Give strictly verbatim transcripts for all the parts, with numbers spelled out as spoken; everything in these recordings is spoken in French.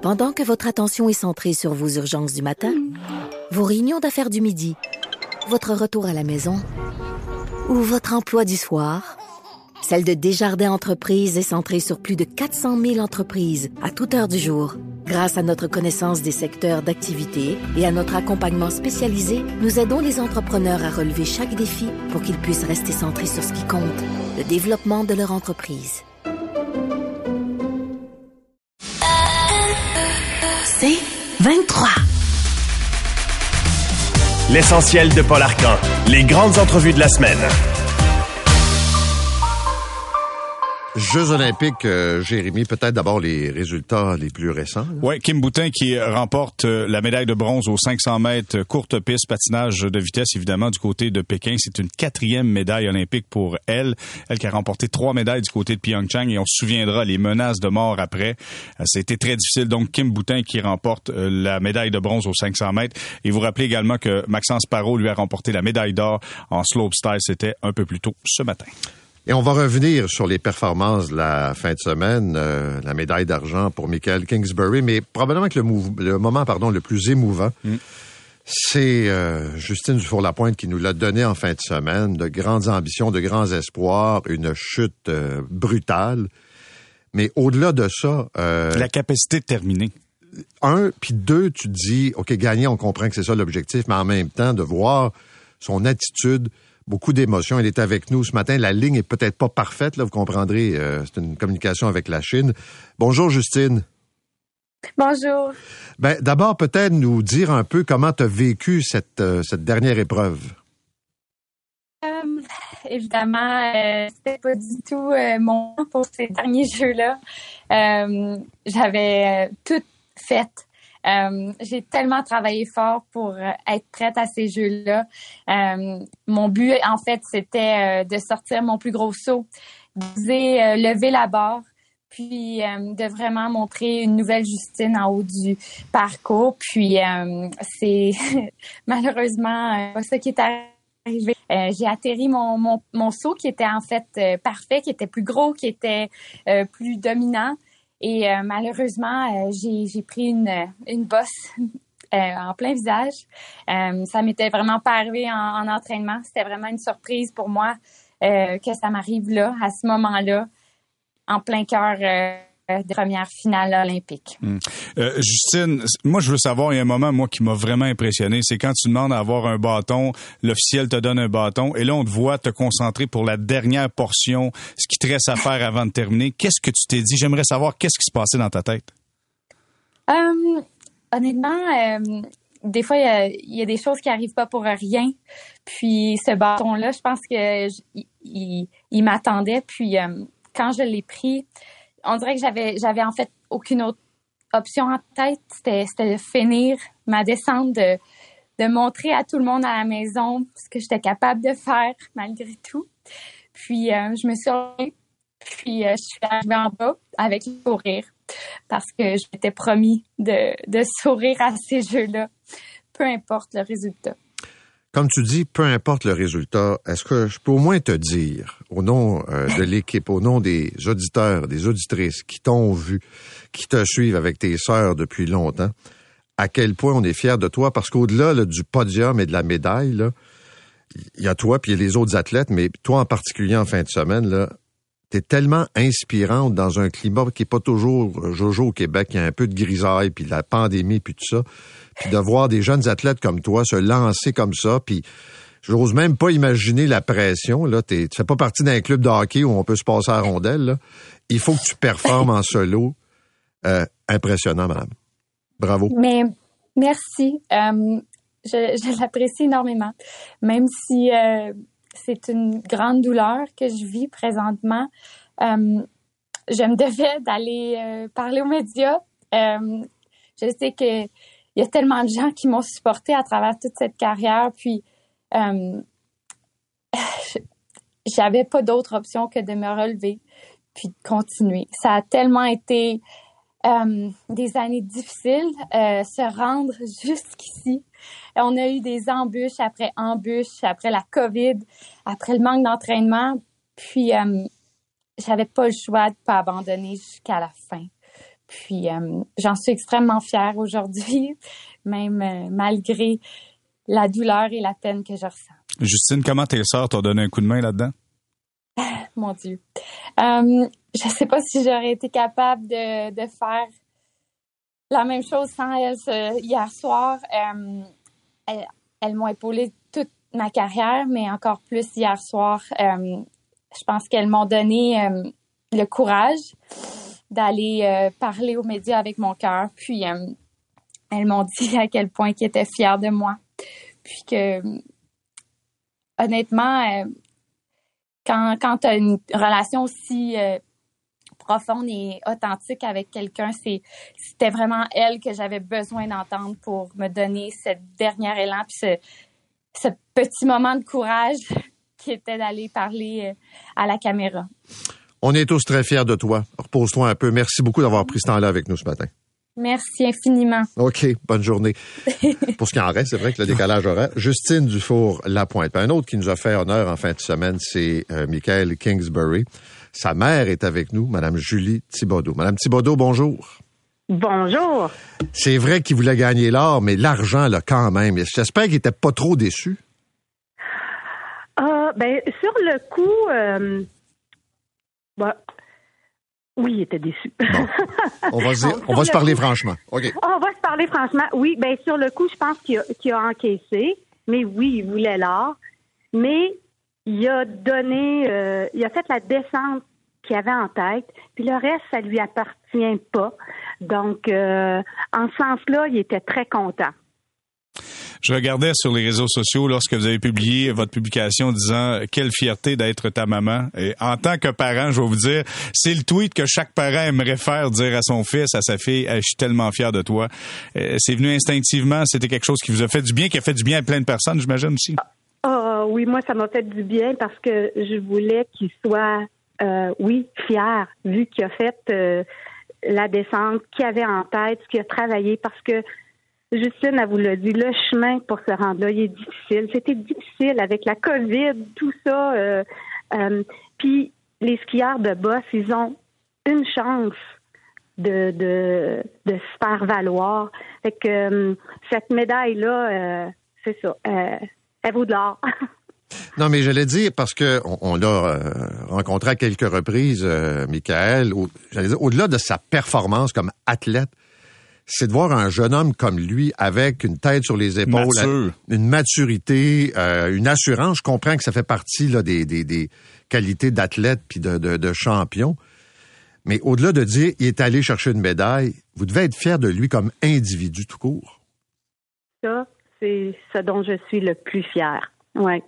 Pendant que votre attention est centrée sur vos urgences du matin, vos réunions d'affaires du midi, votre retour à la maison ou votre emploi du soir, celle de Desjardins Entreprises est centrée sur plus de quatre cent mille entreprises à toute heure du jour. Grâce à notre connaissance des secteurs d'activité et à notre accompagnement spécialisé, nous aidons les entrepreneurs à relever chaque défi pour qu'ils puissent rester centrés sur ce qui compte, le développement de leur entreprise. C'est vingt-trois. L'essentiel de Paul Arcan. Les grandes entrevues de la semaine. Jeux olympiques, euh, Jérémy, peut-être d'abord les résultats les plus récents. Oui, Kim Boutin qui remporte la médaille de bronze aux cinq cents mètres courte piste, patinage de vitesse, évidemment, du côté de Pékin. C'est une quatrième médaille olympique pour elle. Elle qui a remporté trois médailles du côté de Pyeongchang et on se souviendra les menaces de mort après. Ça a été très difficile. Donc, Kim Boutin qui remporte la médaille de bronze aux cinq cents mètres. Et vous rappelez également que Maxence Parot lui a remporté la médaille d'or en slopestyle. C'était un peu plus tôt ce matin. Et on va revenir sur les performances de la fin de semaine, euh, la médaille d'argent pour Michael Kingsbury, mais probablement que le, mou- le moment pardon, le plus émouvant, mm. c'est euh, Justine Dufour-Lapointe qui nous l'a donné en fin de semaine, de grandes ambitions, de grands espoirs, une chute euh, brutale. Mais au-delà de ça... Euh, la capacité de terminer. Un, puis deux, tu te dis, OK, gagner, on comprend que c'est ça l'objectif, mais en même temps, de voir son attitude... Beaucoup d'émotions. Elle est avec nous ce matin. La ligne est peut-être pas parfaite, là, vous comprendrez. Euh, c'est une communication avec la Chine. Bonjour, Justine. Bonjour. Ben, d'abord, peut-être nous dire un peu comment tu as vécu cette, euh, cette dernière épreuve. Euh, évidemment, euh, c'était pas du tout euh, mon temps pour ces derniers jeux-là. Euh, j'avais euh, tout fait. Euh, j'ai tellement travaillé fort pour euh, être prête à ces jeux-là. Euh, mon but, en fait, c'était euh, de sortir mon plus gros saut, d'oser euh, lever la barre, puis euh, de vraiment montrer une nouvelle Justine en haut du parcours. Puis euh, c'est malheureusement euh, pas ça qui est arrivé. Euh, j'ai atterri mon, mon, mon saut qui était en fait euh, parfait, qui était plus gros, qui était euh, plus dominant. Et euh, malheureusement, euh, j'ai, j'ai pris une, une bosse euh, en plein visage. Euh, ça m'était vraiment pas arrivé en, en entraînement. C'était vraiment une surprise pour moi euh, que ça m'arrive là, à ce moment-là, en plein cœur euh, des premières finales olympiques. Hum. Euh, Justine, moi, je veux savoir, il y a un moment, moi, qui m'a vraiment impressionné, c'est quand tu demandes à avoir un bâton, l'officiel te donne un bâton, et là, on te voit te concentrer pour la dernière portion, ce qui te reste à faire avant de terminer. Qu'est-ce que tu t'es dit? J'aimerais savoir qu'est-ce qui se passait dans ta tête. Um, honnêtement, euh, des fois, il y a, il y a des choses qui arrivent pas pour rien. Puis, ce bâton-là, je pense que je, il, il m'attendait. Puis, euh, quand je l'ai pris, on dirait que j'avais j'avais en fait aucune autre option en tête. C'était, c'était de finir ma descente, de, de montrer à tout le monde à la maison ce que j'étais capable de faire malgré tout. Puis, euh, je me suis relevée, puis euh, je suis arrivée en bas avec le sourire parce que je m'étais promis de, de sourire à ces jeux-là, peu importe le résultat. Comme tu dis, peu importe le résultat, est-ce que je peux au moins te dire, au nom euh, de l'équipe, au nom des auditeurs, des auditrices qui t'ont vu, qui te suivent avec tes sœurs depuis longtemps, à quel point on est fiers de toi, parce qu'au-delà là, du podium et de la médaille, là, il y a toi puis il y a les autres athlètes, mais toi en particulier en fin de semaine, là, t'es tellement inspirante dans un climat qui est pas toujours jojo au Québec, il y a un peu de grisaille, puis la pandémie, puis tout ça. Puis de voir des jeunes athlètes comme toi se lancer comme ça, puis j'ose même pas imaginer la pression. Là, t'es, tu fais pas partie d'un club de hockey où on peut se passer à la rondelle. Là. Il faut que tu performes en solo. Euh, impressionnant, madame. Bravo. Mais merci. Euh, je, je l'apprécie énormément. Même si euh, c'est une grande douleur que je vis présentement, euh, je me devais d'aller euh, parler aux médias. Euh, je sais que il y a tellement de gens qui m'ont supporté à travers toute cette carrière, puis euh, j'avais pas d'autre option que de me relever puis de continuer. Ça a tellement été euh, des années difficiles, euh, se rendre jusqu'ici. On a eu des embûches après embûches, après la COVID, après le manque d'entraînement, puis euh, j'avais pas le choix de pas abandonner jusqu'à la fin. Puis, euh, j'en suis extrêmement fière aujourd'hui, même euh, malgré la douleur et la peine que je ressens. Justine, comment tes sœurs t'ont donné un coup de main là-dedans? Mon Dieu. Euh, je sais pas si j'aurais été capable de, de faire la même chose sans elles ce, hier soir. Euh, elles, elles m'ont épaulée toute ma carrière, mais encore plus hier soir. Euh, je pense qu'elles m'ont donné euh, le courage d'aller euh, parler aux médias avec mon cœur. Puis, euh, elles m'ont dit à quel point qu'elles étaient fières de moi. Puis que, honnêtement, euh, quand, quand tu as une relation aussi euh, profonde et authentique avec quelqu'un, c'est, c'était vraiment elle que j'avais besoin d'entendre pour me donner ce dernier élan, puis ce, ce petit moment de courage qui était d'aller parler euh, à la caméra. On est tous très fiers de toi. Repose-toi un peu. Merci beaucoup d'avoir pris ce temps-là avec nous ce matin. Merci infiniment. OK, bonne journée. Pour ce qui en reste, c'est vrai que le décalage horaire. Justine Dufour-Lapointe. Un autre qui nous a fait honneur en fin de semaine, c'est euh, Michael Kingsbury. Sa mère est avec nous, Mme Julie Thibodeau. Mme Thibodeau, bonjour. Bonjour. C'est vrai qu'il voulait gagner l'or, mais l'argent, là, quand même. J'espère qu'il n'était pas trop déçu. Euh, ben, sur le coup, euh, bah, oui, il était déçu. Bon. On va, se, on va se parler coup, franchement. Okay. On va se parler franchement. Oui, ben sur le coup, je pense qu'il a, qu'il a encaissé. Mais oui, il voulait l'or. Mais il a donné, euh, il a fait la descente qu'il avait en tête. Puis le reste, ça lui appartient pas. Donc, euh, en ce sens-là, il était très content. Je regardais sur les réseaux sociaux lorsque vous avez publié votre publication disant « Quelle fierté d'être ta maman ». Et en tant que parent, je vais vous dire, c'est le tweet que chaque parent aimerait faire dire à son fils, à sa fille, hey, « Je suis tellement fier de toi ». C'est venu instinctivement, c'était quelque chose qui vous a fait du bien, qui a fait du bien à plein de personnes, j'imagine aussi. Ah oui, moi, ça m'a fait du bien parce que je voulais qu'il soit, euh, oui, fier, vu qu'il a fait euh, la descente, qu'il avait en tête, qu'il a travaillé, parce que Justine, elle vous l'a dit, le chemin pour se rendre là, il est difficile. C'était difficile avec la COVID, tout ça. Euh, euh, puis les skieurs de boss, ils ont une chance de, de, de se faire valoir. Fait que euh, cette médaille-là, euh, c'est ça, euh, elle vaut de l'or. Non, mais j'allais dire, parce que on, on l'a euh, rencontré à quelques reprises, euh, Michael, au, j'allais dire, au-delà de sa performance comme athlète, c'est de voir un jeune homme comme lui avec une tête sur les épaules, Mature. une maturité, euh, une assurance. Je comprends que ça fait partie là des, des, des qualités d'athlète puis de, de, de champion. Mais au-delà de dire il est allé chercher une médaille, vous devez être fier de lui comme individu tout court. Ça, c'est ce dont je suis le plus fière. Ouais.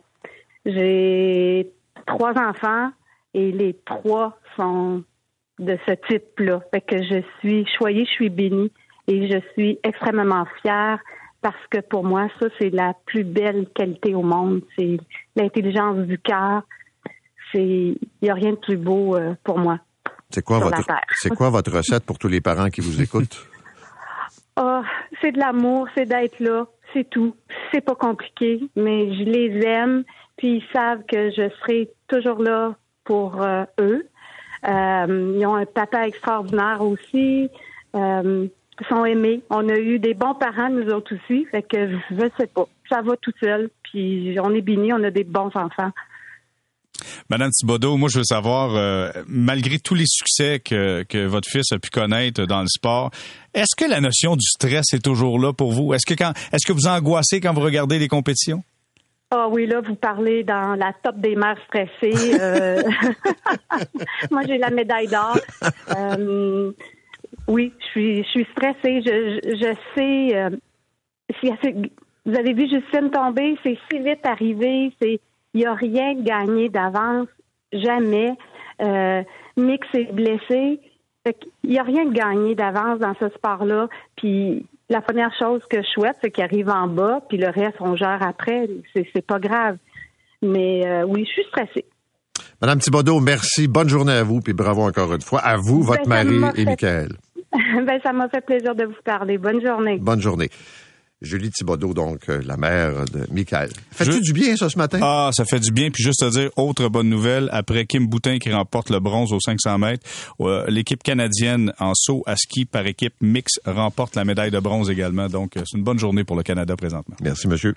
J'ai trois enfants et les trois sont de ce type-là. Fait que je suis choyée, je suis bénie. Et je suis extrêmement fière parce que pour moi, ça, c'est la plus belle qualité au monde. C'est l'intelligence du cœur. C'est, il n'y a rien de plus beau euh, pour moi. C'est quoi votre, c'est quoi votre recette pour tous les parents qui vous écoutent? Ah, oh, c'est de l'amour, c'est d'être là, c'est tout. C'est pas compliqué, mais je les aime. Puis ils savent que je serai toujours là pour euh, eux. Euh, ils ont un papa extraordinaire aussi. Euh, Ils sont aimés. On a eu des bons parents, nous autres aussi. Fait que je sais pas. Ça va tout seul. Puis on est bénis, on a des bons enfants. Madame Thibodeau, moi je veux savoir, euh, malgré tous les succès que, que votre fils a pu connaître dans le sport, est-ce que la notion du stress est toujours là pour vous? Est-ce que quand est-ce que vous angoissez quand vous regardez les compétitions? Ah oui, là, vous parlez dans la top des mères stressées. Euh... moi, j'ai la médaille d'or. Euh... Oui, je suis, je suis stressée. Je, je, je sais. Euh, si, vous avez vu Justine tomber, c'est si vite arrivé. C'est, il n'y a rien de gagné d'avance, jamais. Euh, Mick s'est blessé. Il n'y a rien de gagné d'avance dans ce sport-là. Puis la première chose que je souhaite, c'est qu'il arrive en bas, puis le reste, on gère après. C'est, c'est pas grave. Mais euh, oui, je suis stressée. Madame Thibodeau, merci. Bonne journée à vous, puis bravo encore une fois. À vous, votre ben, mari et fait... Michael. Ben, ça m'a fait plaisir de vous parler. Bonne journée. Bonne journée. Julie Thibodeau, donc euh, la mère de Michael. Fais-tu Je... du bien, ça, ce matin? Ah, ça fait du bien. Puis juste à dire, autre bonne nouvelle, après Kim Boutin qui remporte le bronze aux cinq cents mètres, euh, l'équipe canadienne en saut à ski par équipe mixte remporte la médaille de bronze également. Donc, euh, c'est une bonne journée pour le Canada présentement. Merci, monsieur.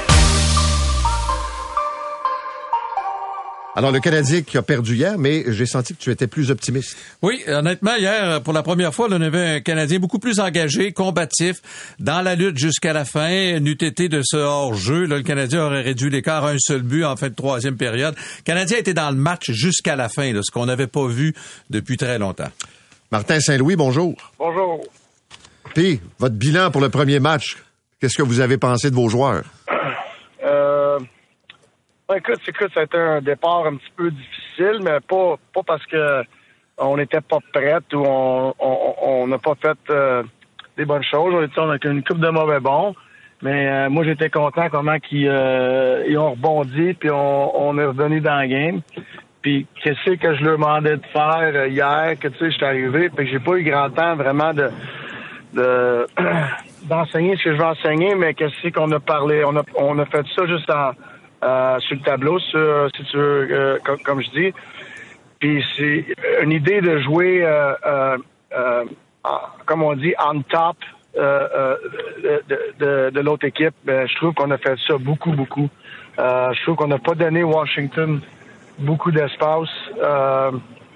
Alors, le Canadien qui a perdu hier, mais j'ai senti que tu étais plus optimiste. Oui, honnêtement, hier, pour la première fois, là, on avait un Canadien beaucoup plus engagé, combatif, dans la lutte jusqu'à la fin. N'eût été de ce hors-jeu, là, le Canadien aurait réduit l'écart à un seul but en fin de troisième période. Le Canadien était dans le match jusqu'à la fin, là, ce qu'on n'avait pas vu depuis très longtemps. Martin Saint-Louis, bonjour. Bonjour. Puis, votre bilan pour le premier match, qu'est-ce que vous avez pensé de vos joueurs? Euh... Écoute, écoute, ça a été un départ un petit peu difficile, mais pas pas parce que on n'était pas prêts ou on n'a pas fait euh, des bonnes choses. On était avec une coupe de mauvais bons, mais euh, moi j'étais content comment qu'ils euh, ils ont rebondi puis on, on est revenu dans le game. Puis qu'est-ce que je leur demandais de faire hier, que tu sais, j'étais arrivé, puis que j'ai pas eu grand temps vraiment de de d'enseigner ce que je veux enseigner, mais qu'est-ce qu'on a parlé, on a on a fait ça juste en Euh, sur le tableau, sur, si tu veux, euh, comme, comme je dis. Puis c'est une idée de jouer, euh, euh, euh, comme on dit, on top euh, euh, de, de, de l'autre équipe. Ben, je trouve qu'on a fait ça beaucoup, beaucoup. Euh, je trouve qu'on n'a pas donné Washington beaucoup d'espace. Euh,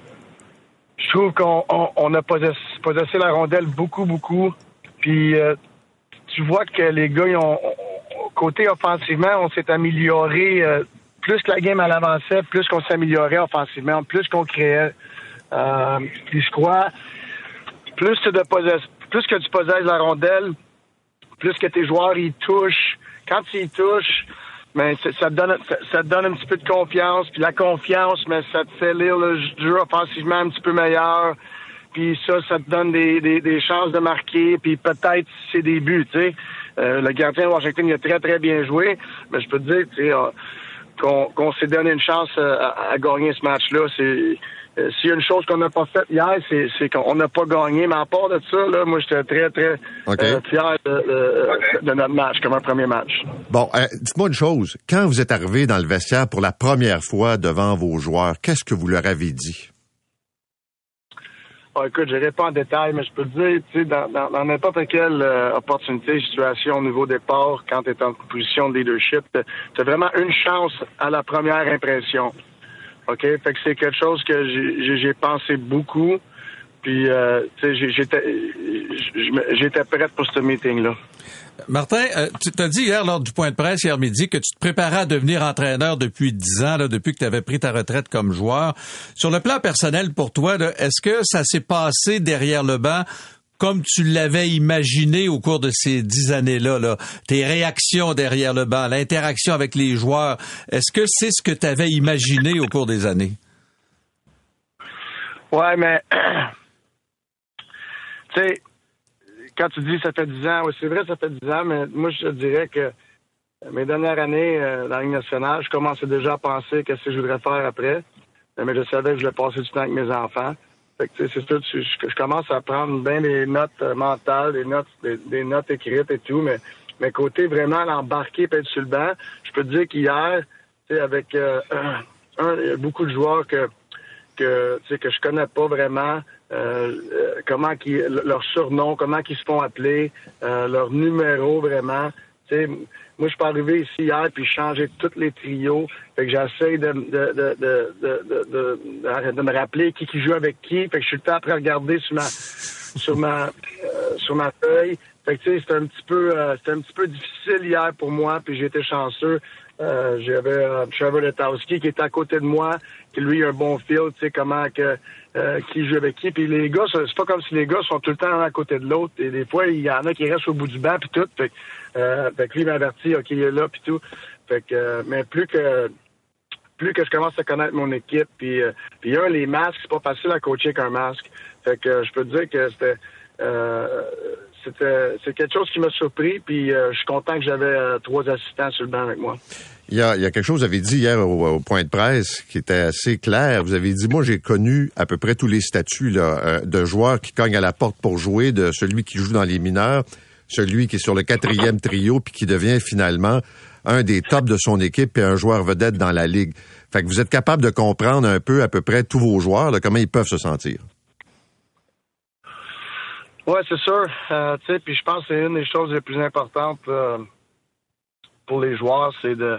je trouve qu'on on, on a possessé, possessé la rondelle beaucoup, beaucoup. Puis euh, tu vois que les gars, ils ont... Côté offensivement, on s'est amélioré. Euh, plus que la game elle avançait, plus qu'on s'améliorait offensivement, plus qu'on créait. Euh, puis je crois, plus, de possess- plus que tu possèdes la rondelle, plus que tes joueurs ils touchent. Quand ils touchent, ben, ça, te donne, ça, ça te donne un petit peu de confiance. Puis la confiance, mais ça te fait lire le jeu offensivement un petit peu meilleur. Puis ça, ça te donne des, des, des chances de marquer. Puis peut-être c'est des buts, tu sais. Euh, le gardien de Washington, il a très, très bien joué. Mais je peux te dire, tu sais, euh, qu'on, qu'on s'est donné une chance euh, à, à gagner ce match-là. C'est, euh, s'il y a une chose qu'on n'a pas faite hier, c'est, c'est qu'on n'a pas gagné. Mais à part de ça, là, moi, j'étais très, très okay. euh, fier de, de, okay. de notre match, comme un premier match. Bon, euh, dites-moi une chose. Quand vous êtes arrivé dans le vestiaire pour la première fois devant vos joueurs, qu'est-ce que vous leur avez dit? Oh, écoute, je n'irai pas en détail, mais je peux te dire, tu sais, dans, dans, dans n'importe quelle euh, opportunité, situation au niveau départ, quand tu es en position de leadership, tu as vraiment une chance à la première impression. OK? Fait que c'est quelque chose que j'ai, j'ai pensé beaucoup. Puis, euh, tu sais, j'étais, j'étais prête pour ce meeting-là. Martin, euh, tu t'as dit hier lors du point de presse hier midi que tu te préparais à devenir entraîneur depuis dix ans, là, depuis que tu avais pris ta retraite comme joueur. Sur le plan personnel pour toi, là, est-ce que ça s'est passé derrière le banc comme tu l'avais imaginé au cours de ces dix années-là, là? Tes réactions derrière le banc, l'interaction avec les joueurs, est-ce que c'est ce que tu avais imaginé au cours des années? Ouais, mais tu sais, quand tu dis ça fait dix ans, oui, c'est vrai, ça fait dix ans, mais moi, je te dirais que mes dernières années euh, dans la Ligue nationale, je commençais déjà à penser qu'est-ce que je voudrais faire après. Mais je savais que je voulais passer du temps avec mes enfants. Fait que, tu sais, c'est sûr, je, je commence à prendre bien des notes euh, mentales, des notes, des, des notes écrites et tout, mais, mais côté vraiment l'embarquer et être sur le banc, je peux te dire qu'hier, tu sais, avec euh, un, il y a beaucoup de joueurs que que tu sais que je connais pas vraiment, euh, euh, comment qui leur surnom, comment qu'ils se font appeler, euh, leur numéro vraiment. Tu sais, moi je suis pas arrivé ici hier puis changer tous les trios. Fait que j'essaie de de de de de, de, de, de me rappeler qui qui joue avec qui. Fait que je suis le temps après regarder sur ma sur ma euh, sur ma feuille. Fait que tu sais, c'était un petit peu euh, c'était un petit peu difficile hier pour moi, puis j'ai été chanceux. Euh, j'avais euh, Trevor Letowski qui était à côté de moi, qui lui a un bon feel, tu sais, comment que euh, qui joue avec qui. Puis les gars, c'est pas comme si les gars sont tout le temps à côté de l'autre. Et des fois, il y en a qui restent au bout du banc puis tout. Fait, euh, fait que lui m'avertit, ok, il est là puis tout. Fait que, euh, mais plus que plus que je commence à connaître mon équipe, puis euh, puis un, les masques, c'est pas facile à coacher qu'un masque. Fait que euh, je peux te dire que c'était euh, C'était, c'est quelque chose qui m'a surpris, puis euh, je suis content que j'avais euh, trois assistants sur le banc avec moi. Il y a, il y a quelque chose que vous avez dit hier au, au point de presse qui était assez clair. Vous avez dit, moi, j'ai connu à peu près tous les statuts là, euh, de joueurs qui cognent à la porte pour jouer, de celui qui joue dans les mineurs, celui qui est sur le quatrième trio puis qui devient finalement un des tops de son équipe et un joueur vedette dans la ligue. Fait que vous êtes capable de comprendre un peu à peu près tous vos joueurs, là, comment ils peuvent se sentir. Ouais, c'est sûr. Euh, tu sais, puis je pense que c'est une des choses les plus importantes euh, pour les joueurs, c'est de...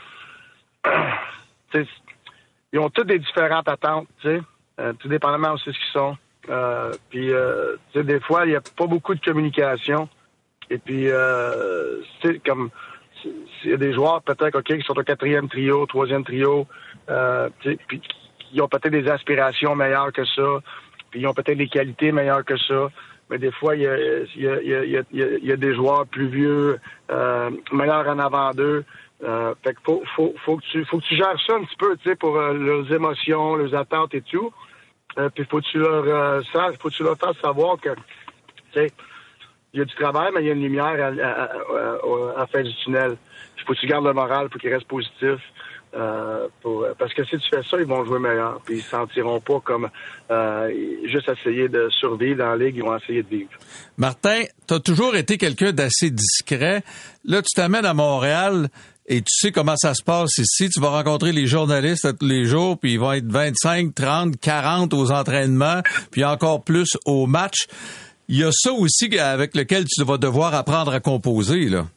ils ont toutes des différentes attentes, tu sais, euh, tout dépendamment aussi de ce qu'ils sont. Euh, puis, euh, tu sais, des fois, il n'y a pas beaucoup de communication. Et puis, euh, tu sais, comme... Il y a des joueurs, peut-être, OK, qui sont au quatrième trio, troisième trio, euh, puis qui ont peut-être des aspirations meilleures que ça, puis ils ont peut-être des qualités meilleures que ça. Mais des fois, il y a, il y a, il y a, il y a, il y a des joueurs plus vieux, euh, meilleurs en avant d'eux. Euh, fait que faut, faut, faut que tu, faut que tu gères ça un petit peu, tu sais, pour euh, leurs émotions, leurs attentes et tout. Euh, puis faut que tu leur, euh, ça, faut que tu leur fasses savoir que, tu sais, il y a du travail, mais il y a une lumière à, à, à, à, à la fin du tunnel. Il faut que tu gardes le moral pour qu'ils restent positifs. Euh, pour, parce que si tu fais ça, ils vont jouer meilleur. Puis ils se sentiront pas comme euh, juste essayer de survivre dans la ligue, ils vont essayer de vivre. Martin, tu as toujours été quelqu'un d'assez discret. Là, tu t'amènes à Montréal et tu sais comment ça se passe ici. Tu vas rencontrer les journalistes tous les jours, puis ils vont être vingt-cinq, trente, quarante aux entraînements, puis encore plus aux matchs. Il y a ça aussi avec lequel tu vas devoir apprendre à composer, là.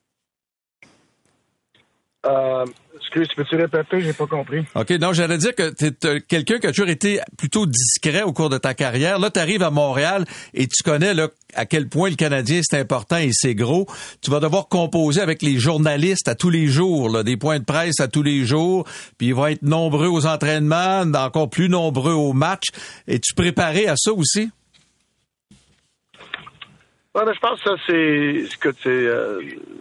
Euh, excuse, peux-tu répéter? J'ai pas compris. OK, non, j'allais dire que tu es quelqu'un qui a toujours été plutôt discret au cours de ta carrière. Là, tu arrives à Montréal et tu connais là à quel point le Canadien, c'est important et c'est gros. Tu vas devoir composer avec les journalistes à tous les jours, là, des points de presse à tous les jours, puis ils vont être nombreux aux entraînements, encore plus nombreux aux matchs. Es-tu préparé à ça aussi? Ouais, ben, je pense que ça, c'est ce que tu euh,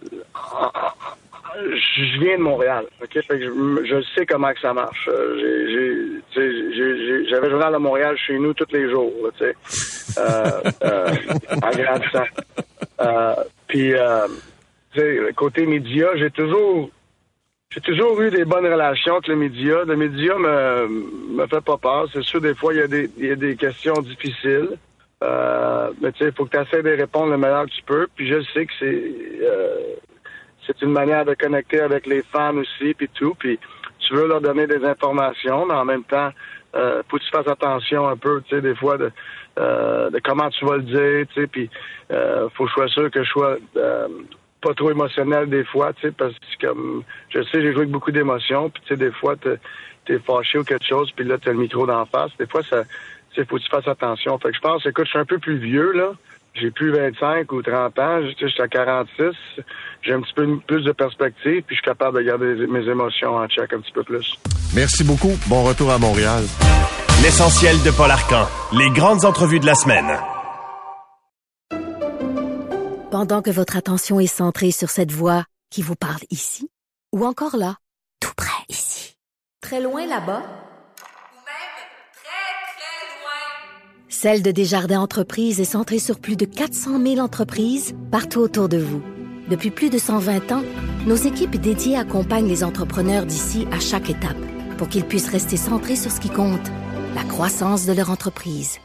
je viens de Montréal, ok, fait que je, je sais comment que ça marche. J'ai, j'ai, j'ai, j'avais le journal de Montréal chez nous tous les jours, tu sais, euh, euh, en grandissant. Euh, Puis, euh, tu sais, côté média, j'ai toujours, j'ai toujours eu des bonnes relations avec les médias. Le média me me fait pas peur. C'est sûr, des fois, il y a des, il y a des questions difficiles. Euh, mais tu sais, il faut que tu essaies de répondre le meilleur que tu peux. Puis je sais que c'est euh, c'est une manière de connecter avec les fans aussi, puis tout. Puis tu veux leur donner des informations, mais en même temps, euh, faut que tu fasses attention un peu, tu sais, des fois de euh, de comment tu vas le dire, tu sais. Puis euh, faut que je sois sûr que je sois euh, pas trop émotionnel des fois, tu sais, parce que comme je sais, j'ai joué avec beaucoup d'émotions. Puis tu sais, des fois, t'es, t'es fâché ou quelque chose, puis là, t'as le micro d'en face. Des fois, ça il faut que tu fasses attention. Fait que je pense, écoute, je suis un peu plus vieux, là. J'ai plus vingt-cinq ou trente ans. Je suis à quarante-six. J'ai un petit peu plus de perspective, puis je suis capable de garder mes émotions en check un petit peu plus. Merci beaucoup. Bon retour à Montréal. L'essentiel de Paul Arcan. Les grandes entrevues de la semaine. Pendant que votre attention est centrée sur cette voix qui vous parle ici, ou encore là, tout près ici, très loin là-bas, Celle de Desjardins Entreprises est centrée sur plus de quatre cent mille entreprises partout autour de vous. Depuis plus de cent vingt ans, nos équipes dédiées accompagnent les entrepreneurs d'ici à chaque étape pour qu'ils puissent rester centrés sur ce qui compte, la croissance de leur entreprise.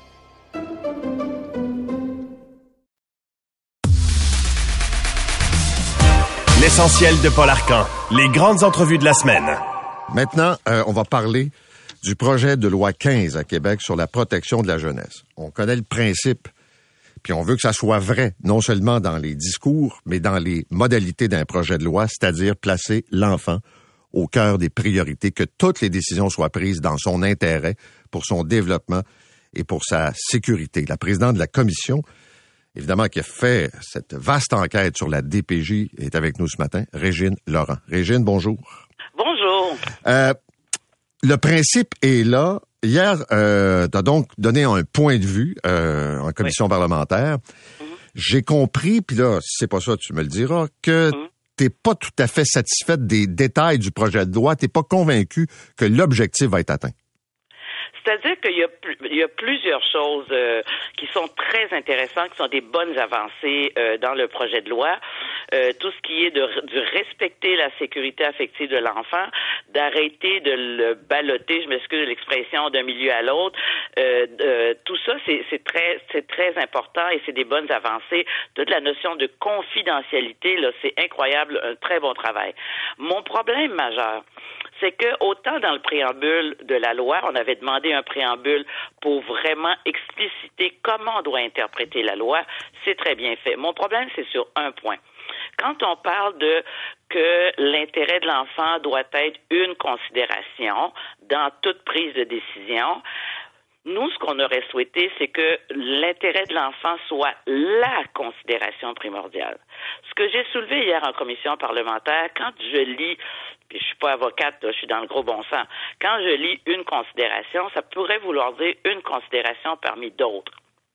L'essentiel de Paul Arcan. Les grandes entrevues de la semaine. Maintenant, euh, on va parler du projet de loi quinze à Québec sur la protection de la jeunesse. On connaît le principe, puis on veut que ça soit vrai, non seulement dans les discours, mais dans les modalités d'un projet de loi, c'est-à-dire placer l'enfant au cœur des priorités, que toutes les décisions soient prises dans son intérêt, pour son développement et pour sa sécurité. La présidente de la commission, évidemment, qui a fait cette vaste enquête sur la D P J, est avec nous ce matin, Régine Laurent. Régine, bonjour. Bonjour. Euh, Le principe est là. Hier, euh, tu as donc donné un point de vue euh, en commission oui. parlementaire. Mm-hmm. J'ai compris, puis là, si c'est pas ça, tu me le diras, que mm-hmm. t'es pas tout à fait satisfaite des détails du projet de loi. T'es pas convaincu que l'objectif va être atteint. C'est-à-dire qu'il y a, il y a plusieurs choses euh, qui sont très intéressantes, qui sont des bonnes avancées euh, dans le projet de loi. euh, tout ce qui est de, de respecter la sécurité affective de l'enfant, d'arrêter de le balloter, je m'excuse de l'expression, d'un milieu à l'autre. Euh, euh, tout ça, c'est, c'est très c'est très important et c'est des bonnes avancées. Toute la notion de confidentialité, là, c'est incroyable, un très bon travail. Mon problème majeur, c'est que autant dans le préambule de la loi, on avait demandé un préambule pour vraiment expliciter comment on doit interpréter la loi, c'est très bien fait. Mon problème, c'est sur un point. Quand on parle de que l'intérêt de l'enfant doit être une considération dans toute prise de décision, nous, ce qu'on aurait souhaité, c'est que l'intérêt de l'enfant soit la considération primordiale. Ce que j'ai soulevé hier en commission parlementaire, quand je lis, puis je suis pas avocate, là, je suis dans le gros bon sens, quand je lis une considération, ça pourrait vouloir dire une considération parmi d'autres.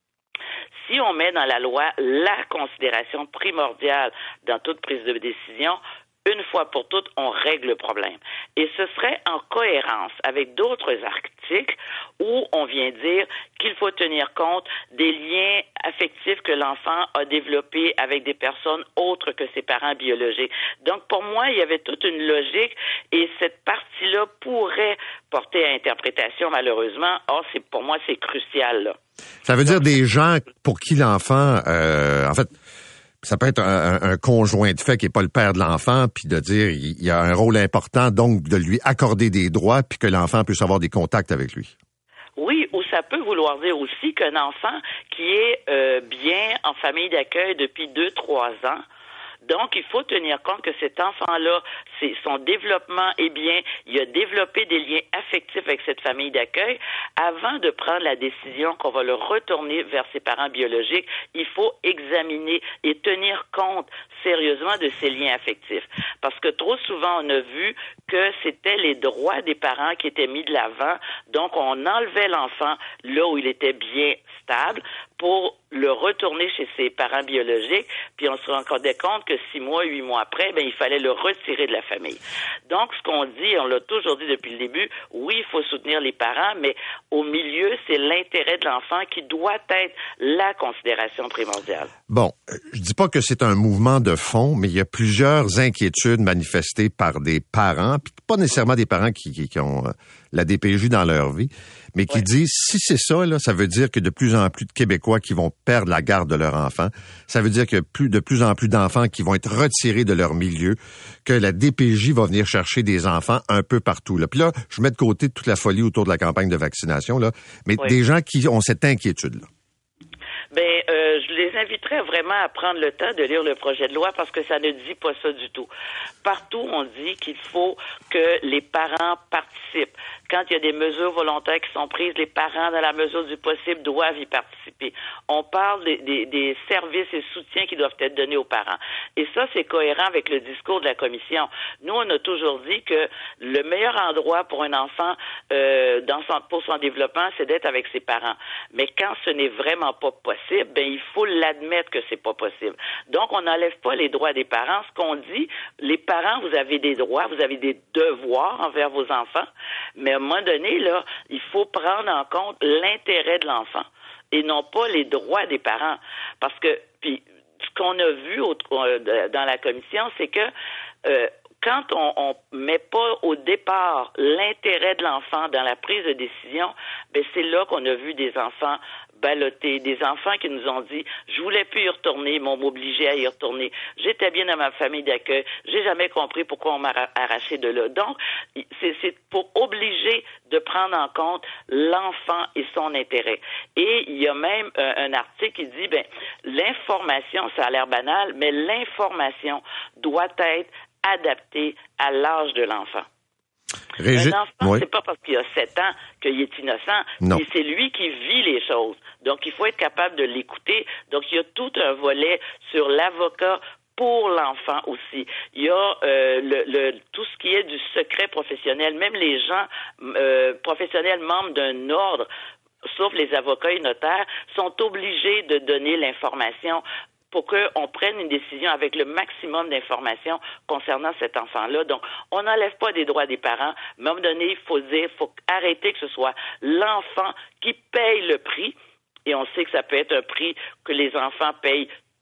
Si on met dans la loi la considération primordiale dans toute prise de décision, une fois pour toutes, on règle le problème. Et ce serait en cohérence avec d'autres articles où on vient dire qu'il faut tenir compte des liens affectifs que l'enfant a développés avec des personnes autres que ses parents biologiques. Donc, pour moi, il y avait toute une logique et cette partie-là pourrait porter à interprétation, malheureusement. Or, c'est, pour moi, c'est crucial, là. Ça veut dire des gens pour qui l'enfant, euh, en fait, ça peut être un, un conjoint de fait qui n'est pas le père de l'enfant, puis de dire il y a un rôle important, donc de lui accorder des droits, puis que l'enfant puisse avoir des contacts avec lui. Oui, ou ça peut vouloir dire aussi qu'un enfant qui est euh, bien en famille d'accueil depuis deux, trois ans, donc, il faut tenir compte que cet enfant-là, c'est, son développement est bien, il a développé des liens affectifs avec cette famille d'accueil. Avant de prendre la décision qu'on va le retourner vers ses parents biologiques, il faut examiner et tenir compte sérieusement de ces liens affectifs. Parce que trop souvent, on a vu que c'était les droits des parents qui étaient mis de l'avant. Donc, on enlevait l'enfant là où il était bien stable pour le retourner chez ses parents biologiques, puis on se rendait compte que six mois, huit mois après, ben il fallait le retirer de la famille. Donc, ce qu'on dit, on l'a toujours dit depuis le début, oui, il faut soutenir les parents, mais au milieu, c'est l'intérêt de l'enfant qui doit être la considération primordiale. Bon, je dis pas que c'est un mouvement de fond, mais il y a plusieurs inquiétudes manifestées par des parents, puis pas nécessairement des parents qui, qui, qui ont euh, la D P J dans leur vie, mais qui ouais. disent, si c'est ça, là, ça veut dire que de plus en plus de Québécois qui vont perdre la garde de leur enfant, ça veut dire que plus, de plus en plus d'enfants qui vont être retirés de leur milieu, que la D P J va venir chercher des enfants un peu partout. Là. Puis là, je mets de côté toute la folie autour de la campagne de vaccination, là, mais ouais. des gens qui ont cette inquiétude-là. Ben, euh, je les inviterais vraiment à prendre le temps de lire le projet de loi parce que ça ne dit pas ça du tout. Partout, on dit qu'il faut que les parents participent. Quand il y a des mesures volontaires qui sont prises, les parents, dans la mesure du possible, doivent y participer. On parle des, des, des services et soutiens qui doivent être donnés aux parents. Et ça, c'est cohérent avec le discours de la Commission. Nous, on a toujours dit que le meilleur endroit pour un enfant euh, dans son, pour son développement, c'est d'être avec ses parents. Mais quand ce n'est vraiment pas possible, ben il faut l'admettre que c'est pas possible. Donc, on n'enlève pas les droits des parents. Ce qu'on dit, les parents, vous avez des droits, vous avez des devoirs envers vos enfants, mais à un moment donné, là, il faut prendre en compte l'intérêt de l'enfant et non pas les droits des parents. Parce que, puis, ce qu'on a vu au, dans la commission, c'est que euh, quand on ne met pas au départ l'intérêt de l'enfant dans la prise de décision, ben c'est là qu'on a vu des enfants ballottés, des enfants qui nous ont dit « je voulais plus y retourner, ils m'ont obligé à y retourner, j'étais bien dans ma famille d'accueil, j'ai jamais compris pourquoi on m'a arraché de là ». Donc, c'est, c'est pour obliger de prendre en compte l'enfant et son intérêt. Et il y a même euh, un article qui dit, ben l'information, ça a l'air banal, mais l'information doit être adaptée à l'âge de l'enfant. Régi... Un enfant, oui. c'est pas parce qu'il a sept ans qu'il est innocent, non. mais c'est lui qui vit les choses. Donc, il faut être capable de l'écouter. Donc, il y a tout un volet sur l'avocat pour l'enfant aussi. Il y a euh, le, le tout ce qui est du secret professionnel. Même les gens euh, professionnels membres d'un ordre, sauf les avocats et notaires, sont obligés de donner l'information pour qu'on prenne une décision avec le maximum d'informations concernant cet enfant-là. Donc, on n'enlève pas des droits des parents, mais à un moment donné, il faut dire, il faut arrêter que ce soit l'enfant qui paye le prix, et on sait que ça peut être un prix que les enfants payent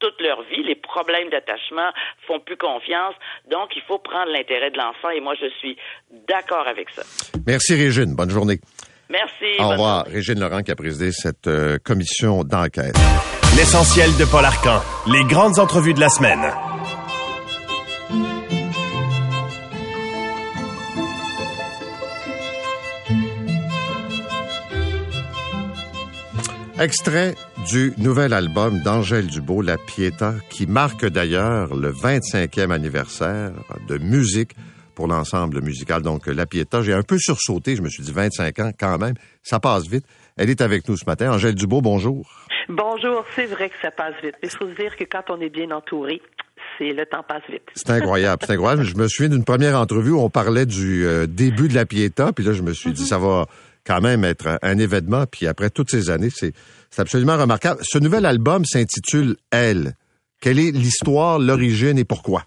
toute leur vie. Les problèmes d'attachement font plus confiance. Donc, il faut prendre l'intérêt de l'enfant et moi, je suis d'accord avec ça. Merci, Régine. Bonne journée. Merci. Au revoir. Régine Laurent qui a présidé cette euh, commission d'enquête. L'essentiel de Paul Arcan. Les grandes entrevues de la semaine. Extrait du nouvel album d'Angèle Dubeau, La Pietà, qui marque d'ailleurs le vingt-cinquième anniversaire de musique pour l'ensemble musical. Donc, La Pietà, j'ai un peu sursauté. Je me suis dit vingt-cinq ans quand même. Ça passe vite. Elle est avec nous ce matin. Angèle Dubeau, bonjour. Bonjour. C'est vrai que ça passe vite. Il faut se dire que quand on est bien entouré, c'est le temps passe vite. C'est incroyable. C'est incroyable. Je me souviens d'une première entrevue où on parlait du euh, début de La Pietà. Puis là, je me suis dit, mm-hmm. ça va quand même être un événement. Puis après toutes ces années, c'est, c'est absolument remarquable. Ce nouvel album s'intitule « Elle ». Quelle est l'histoire, l'origine et pourquoi?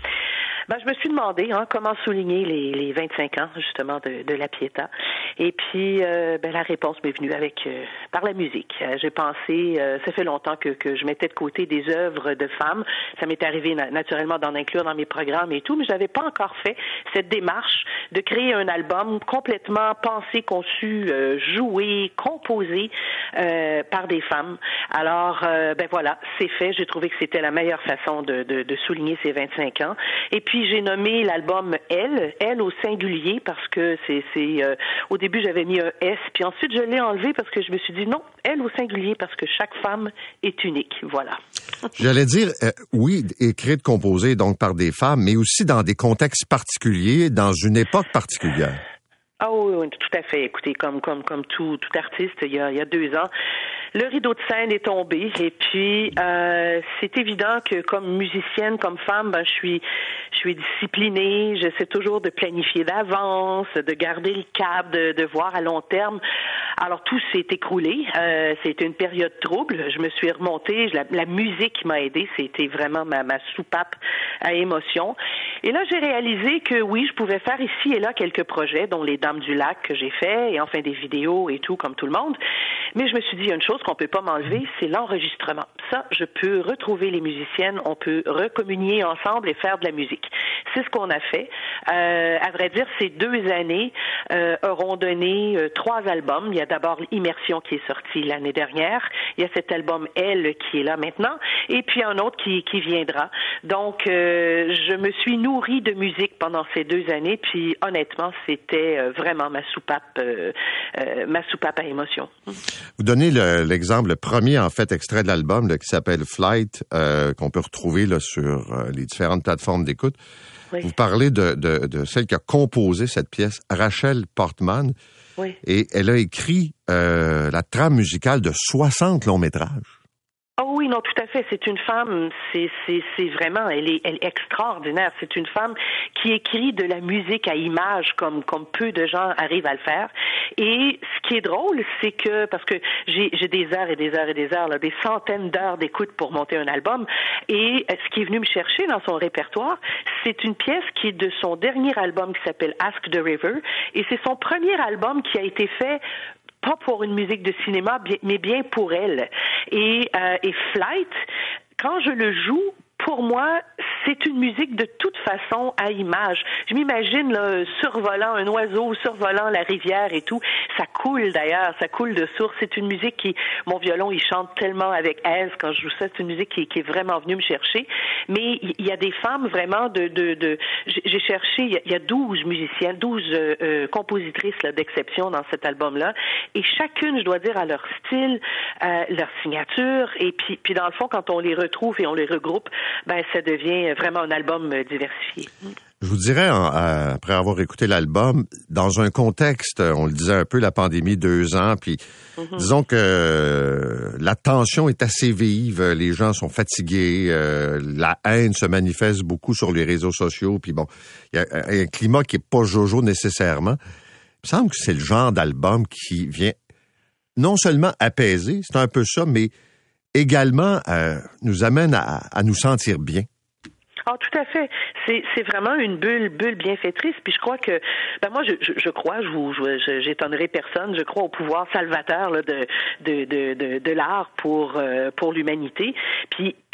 Ben, je me suis demandé hein, comment souligner les, les vingt-cinq ans justement de, de La Pietà. Et puis, euh, ben, la réponse m'est venue avec euh, par la musique. Euh, j'ai pensé, euh, ça fait longtemps que, que je mettais de côté des œuvres de femmes. Ça m'est arrivé na- naturellement d'en inclure dans mes programmes et tout, mais j'avais pas encore fait cette démarche de créer un album complètement pensé, conçu, euh, joué, composé euh, par des femmes. Alors, euh, ben voilà, c'est fait. J'ai trouvé que c'était la meilleure façon de, de, de souligner ces vingt-cinq ans. Et puis, j'ai nommé l'album « Elle », « Elle » au singulier, parce que c'est... c'est euh, au début, j'avais mis un « S », puis ensuite, je l'ai enlevé parce que je me suis dit non, « Elle » au singulier, parce que chaque femme est unique. Voilà. J'allais dire, euh, oui, écrite, composée donc par des femmes, mais aussi dans des contextes particuliers, dans une époque particulière. Ah oui, oui, tout à fait. Écoutez, comme comme comme tout tout artiste, il y a il y a deux ans, le rideau de scène est tombé et puis euh, c'est évident que comme musicienne, comme femme, ben je suis je suis disciplinée. J'essaie toujours de planifier d'avance, de garder le cap, de, de voir à long terme. Alors tout s'est écroulé. Euh, c'était une période trouble. Je me suis remontée. La, la musique m'a aidée. C'était vraiment ma, ma soupape à émotion. Et là, j'ai réalisé que oui, je pouvais faire ici et là quelques projets, dont les Dames du Lac que j'ai fait, et enfin des vidéos et tout, comme tout le monde. Mais je me suis dit, il y a une chose qu'on peut pas m'enlever, c'est l'enregistrement. Ça, je peux retrouver les musiciennes, on peut recommunier ensemble et faire de la musique. C'est ce qu'on a fait. Euh, à vrai dire, ces deux années euh, auront donné euh, trois albums. Il y a d'abord Immersion qui est sorti l'année dernière. Il y a cet album Elle qui est là maintenant. Et puis un autre qui, qui viendra. Donc, euh, je me suis nourrie de musique pendant ces deux années. Puis honnêtement, c'était euh, vraiment ma soupape, euh, euh, ma soupape à émotion. Vous donnez le, l'exemple, le premier en fait extrait de l'album là, qui s'appelle Flight, euh, qu'on peut retrouver là, sur euh, les différentes plateformes d'écoute. Oui. Vous parlez de, de, de celle qui a composé cette pièce, Rachel Portman. Oui. Et elle a écrit euh, la trame musicale de soixante longs métrages. Oh oui, non, tout à fait. C'est une femme, c'est, c'est, c'est vraiment, elle est, elle est extraordinaire. C'est une femme qui écrit de la musique à images comme, comme peu de gens arrivent à le faire. Et ce qui est drôle, c'est que, parce que j'ai, j'ai des heures et des heures et des heures, là, des centaines d'heures d'écoute pour monter un album. Et ce qui est venu me chercher dans son répertoire, c'est une pièce qui est de son dernier album qui s'appelle Ask the River. Et c'est son premier album qui a été fait pas pour une musique de cinéma, mais bien pour elle. Et, euh, et Flight, quand je le joue, pour moi, c'est une musique de toute façon à image. Je m'imagine là, survolant un oiseau, survolant la rivière et tout. Ça coule d'ailleurs, ça coule de source. C'est une musique qui, mon violon, il chante tellement avec aise quand je joue ça. C'est une musique qui, qui est vraiment venue me chercher. Mais il y a des femmes vraiment de, de, de j'ai cherché, il y a douze musiciennes, douze euh, euh, compositrices là, d'exception dans cet album-là. Et chacune, je dois dire, a leur style, euh, leur signature. Et puis, puis dans le fond, quand on les retrouve et on les regroupe, ben ça devient vraiment un album diversifié. Je vous dirais, en, euh, après avoir écouté l'album, dans un contexte, on le disait un peu, la pandémie, deux ans, puis mm-hmm. disons que euh, la tension est assez vive, les gens sont fatigués, euh, la haine se manifeste beaucoup sur les réseaux sociaux, puis bon, il y a un climat qui est pas jojo nécessairement. Il me semble que c'est le genre d'album qui vient non seulement apaiser, c'est un peu ça, mais également euh, nous amène à, à nous sentir bien. Ah, tout à fait. C'est, c'est vraiment une bulle, bulle bienfaitrice. Puis je crois que, ben moi, je, je, je crois, je vous, je, j'étonnerai personne. Je crois au pouvoir salvateur là, de, de, de, de, de l'art pour, euh, pour l'humanité. Puis, puis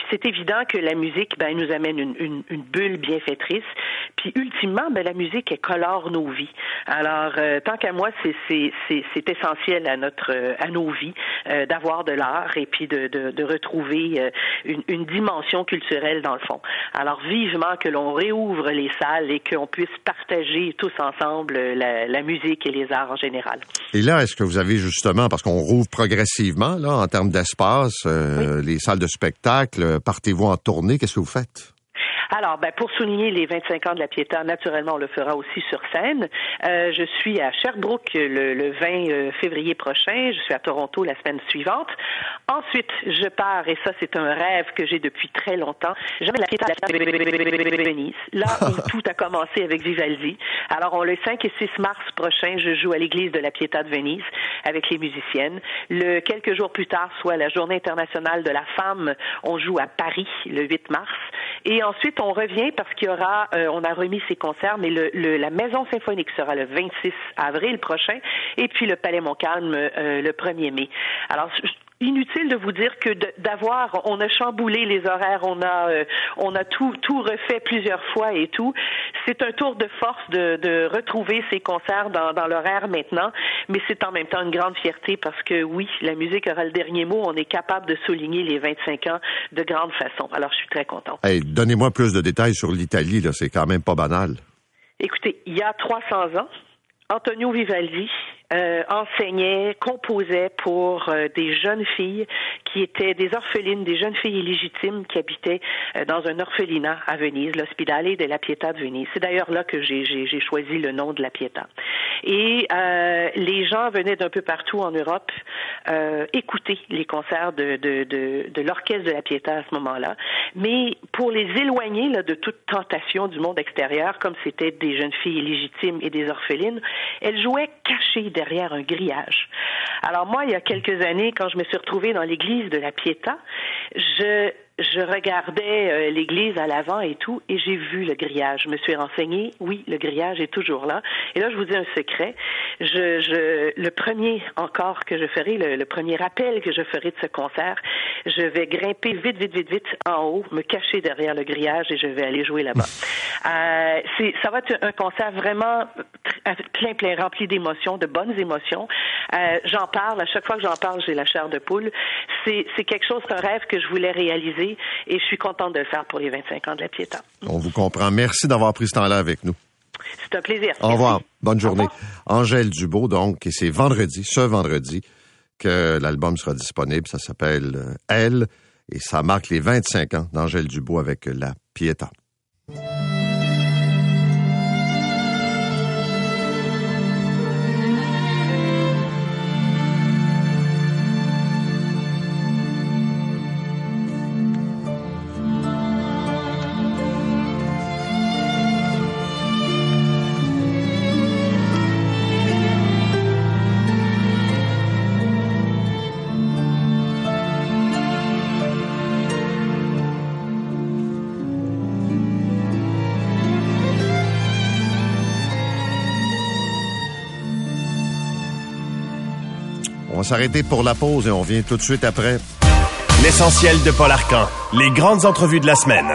c'est évident que la musique, ben, nous amène une, une, une bulle bienfaitrice. Puis ultimement, ben, la musique, elle colore nos vies. Alors, euh, tant qu'à moi, c'est, c'est, c'est, c'est essentiel à notre, euh, à nos vies euh, d'avoir de l'art et puis de, de, de retrouver euh, une, une dimension culturelle dans le fond. Alors, vivement que l'on réouvre les salles et qu'on puisse partager tous ensemble la, la musique et les arts en général. Et là, est-ce que vous avez justement, parce qu'on rouvre progressivement, là, en termes d'espace, euh, oui. les salles de spectacle, partez-vous en tournée, qu'est-ce que vous faites? Alors, ben, pour souligner les vingt-cinq ans de la Pietà, naturellement, on le fera aussi sur scène. Euh, je suis à Sherbrooke le, le vingt février prochain. Je suis à Toronto la semaine suivante. Ensuite, je pars, et ça, c'est un rêve que j'ai depuis très longtemps. J'aime la Pietà de Venise, là où tout a commencé avec Vivaldi. Alors, on le cinq et six mars prochain, je joue à l'église de la Pietà de Venise avec les musiciennes. Le quelques jours plus tard, soit la Journée internationale de la femme, on joue à Paris le huit mars. Et ensuite, on revient parce qu'il y aura, euh, on a remis ces concerts, mais le, le, la Maison symphonique sera le vingt-six avril prochain, et puis le Palais Montcalm euh, le premier mai. Alors, inutile de vous dire que de, d'avoir, on a chamboulé les horaires, on a, euh, on a tout, tout refait plusieurs fois et tout. C'est un tour de force de, de retrouver ces concerts dans, dans l'horaire maintenant, mais c'est en même temps une grande fierté parce que oui, la musique aura le dernier mot. On est capable de souligner les vingt-cinq ans de grande façon. Alors, je suis très contente. Hey, donnez-moi plus de détails sur l'Italie, là. C'est quand même pas banal. Écoutez, il y a trois cents ans, Antonio Vivaldi euh, enseignait, composait pour euh, des jeunes filles qui étaient des orphelines, des jeunes filles illégitimes qui habitaient euh, dans un orphelinat à Venise, l'Ospedale de la Pietà de Venise. C'est d'ailleurs là que j'ai, j'ai, j'ai choisi le nom de la Pietà. Et euh, les gens venaient d'un peu partout en Europe euh, écouter les concerts de, de, de, de l'orchestre de la Pietà à ce moment-là. Mais pour les éloigner là, de toute tentation du monde extérieur, comme c'était des jeunes filles illégitimes et des orphelines, elles jouaient cachées derrière un grillage. Alors moi, il y a quelques années, quand je me suis retrouvée dans l'église de la Pietà, je... Je regardais euh, l'église à l'avant et tout, et j'ai vu le grillage. Je me suis renseignée. Oui, le grillage est toujours là. Et là, je vous dis un secret. Je, je, le premier encore que je ferai, le, le premier rappel que je ferai de ce concert, je vais grimper vite, vite, vite, vite en haut, me cacher derrière le grillage et je vais aller jouer là-bas. euh, c'est, ça va être un concert vraiment plein, plein, rempli d'émotions, de bonnes émotions. Euh, j'en parle. À chaque fois que j'en parle, j'ai la chair de poule. C'est, c'est quelque chose, c'est un rêve que je voulais réaliser. Et je suis contente de le faire pour les vingt-cinq ans de la Pietà. On vous comprend. Merci d'avoir pris ce temps-là avec nous. C'est un plaisir. Au revoir. Bonne journée. Angèle Dubeau, donc, et c'est vendredi, ce vendredi, que l'album sera disponible. Ça s'appelle Elle, et ça marque les vingt-cinq ans d'Angèle Dubeau avec la Pietà. On va s'arrêter pour la pause et on vient tout de suite après. L'essentiel de Paul Arcan. Les grandes entrevues de la semaine.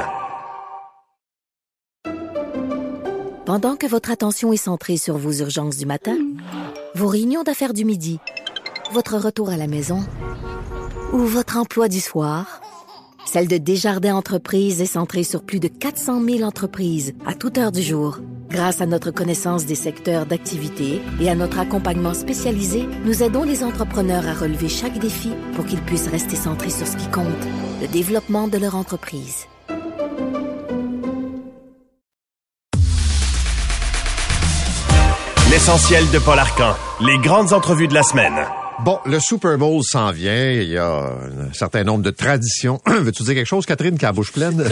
Pendant que votre attention est centrée sur vos urgences du matin, vos réunions d'affaires du midi, votre retour à la maison ou votre emploi du soir, celle de Desjardins Entreprises est centrée sur plus de quatre cent mille entreprises à toute heure du jour. Grâce à notre connaissance des secteurs d'activité et à notre accompagnement spécialisé, nous aidons les entrepreneurs à relever chaque défi pour qu'ils puissent rester centrés sur ce qui compte, le développement de leur entreprise. L'essentiel de Paul Arcan. Les grandes entrevues de la semaine. Bon, le Super Bowl s'en vient. Il y a un certain nombre de traditions. Veux-tu dire quelque chose, Catherine, qui a la bouche pleine?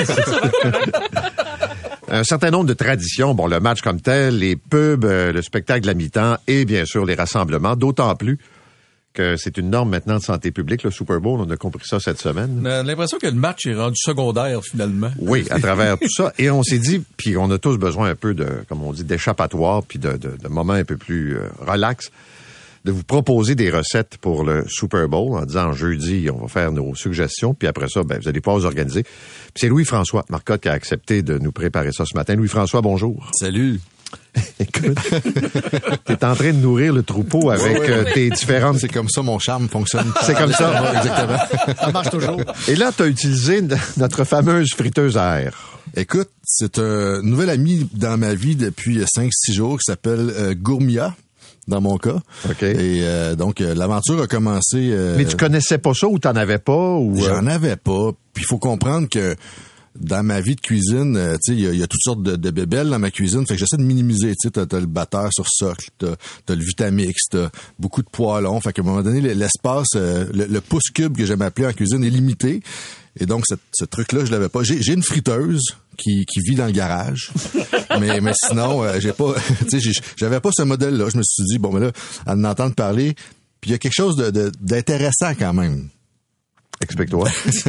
Un certain nombre de traditions. Bon, le match comme tel, les pubs, le spectacle de la mi-temps et bien sûr les rassemblements. D'autant plus que c'est une norme maintenant de santé publique, le Super Bowl. On a compris ça cette semaine. On a l'impression que le match est rendu secondaire, finalement. Oui, à travers tout ça. Et on s'est dit, puis on a tous besoin un peu de, comme on dit, d'échappatoire, puis de, de, de moments un peu plus euh, relax. de vous proposer des recettes pour le Super Bowl en disant jeudi, on va faire nos suggestions, puis après ça, ben, vous allez pouvoir vous organiser. Puis c'est Louis-François Marcotte qui a accepté de nous préparer ça ce matin. Louis-François, bonjour. Salut. Écoute, t'es en train de nourrir le troupeau avec oui, oui, euh, oui. tes différentes... C'est comme ça, mon charme fonctionne. C'est comme ça. Exactement. Ça marche toujours. Et là, t'as utilisé notre fameuse friteuse à air. Écoute, c'est un nouvel ami dans ma vie depuis cinq six jours qui s'appelle euh, Gourmia, dans mon cas. OK. Et euh, donc, euh, l'aventure a commencé... Euh, Mais tu connaissais pas ça ou t'en avais pas? Ou euh... J'en avais pas. Puis il faut comprendre que dans ma vie de cuisine, euh, tu sais, il y a, y a toutes sortes de, de bébelles dans ma cuisine. Fait que j'essaie de minimiser. Tu sais, t'as, t'as le batteur sur socle, t'as, t'as le Vitamix, t'as beaucoup de poêlons. Fait qu'à un moment donné, l'espace, euh, le, le pouce cube que j'aime appeler en cuisine est limité. Et donc, ce, ce truc-là, je l'avais pas. J'ai, j'ai une friteuse qui, qui vit dans le garage. mais, mais sinon, euh, j'ai pas, tu sais, j'avais pas ce modèle-là. Je me suis dit, bon, mais là, à en entendre parler, puis il y a quelque chose de, de, d'intéressant quand même. Explique-toi.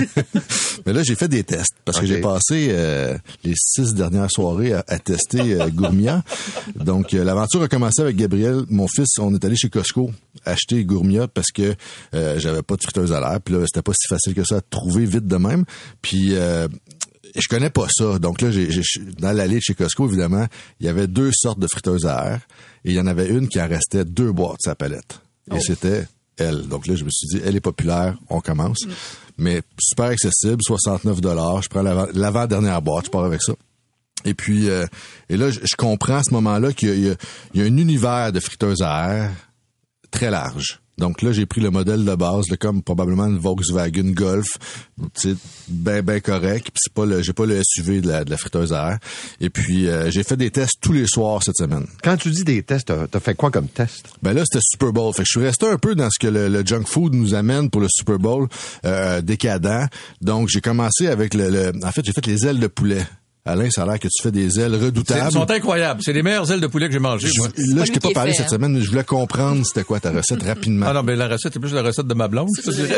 Mais là, j'ai fait des tests parce okay. que j'ai passé euh, les six dernières soirées à, à tester euh, Gourmia. Donc, euh, l'aventure a commencé avec Gabriel, mon fils. On est allé chez Costco acheter Gourmia parce que euh, j'avais pas de friteuse à l'air. Puis là, c'était pas si facile que ça à trouver vite de même. Puis euh, je connais pas ça. Donc là, j'ai, j'ai, dans l'allée de chez Costco, évidemment, il y avait deux sortes de friteuses à air. Et il y en avait une qui en restait deux boîtes sur la palette. Et oh. c'était... elle. Donc là, je me suis dit, elle est populaire, on commence. Mm. Mais super accessible, soixante-neuf dollars. Je prends l'avant, l'avant-dernière boîte, je pars avec ça. Et puis, euh, et là, je, je comprends à ce moment-là qu'il y a, il y a, il y a un univers de friteuses à air très large. Donc là, j'ai pris le modèle de base, là, comme probablement une Volkswagen Golf, tu sais, ben ben correct. Puis c'est pas le, j'ai pas le S U V de la, de la friteuse à air. Et puis euh, j'ai fait des tests tous les soirs cette semaine. Quand tu dis des tests, t'as, t'as fait quoi comme test? Ben là, c'était Super Bowl. Fait que je suis resté un peu dans ce que le, le junk food nous amène pour le Super Bowl euh, décadent. Donc j'ai commencé avec le, le, en fait, j'ai fait les ailes de poulet. Alain, ça a l'air que tu fais des ailes redoutables. Ils sont incroyables. C'est les meilleures ailes de poulet que j'ai mangées. Je, là, je t'ai pas parlé fait, cette hein. semaine, mais je voulais comprendre c'était quoi ta recette rapidement. Ah non, mais la recette, c'est plus la recette de ma blonde, je te dirais.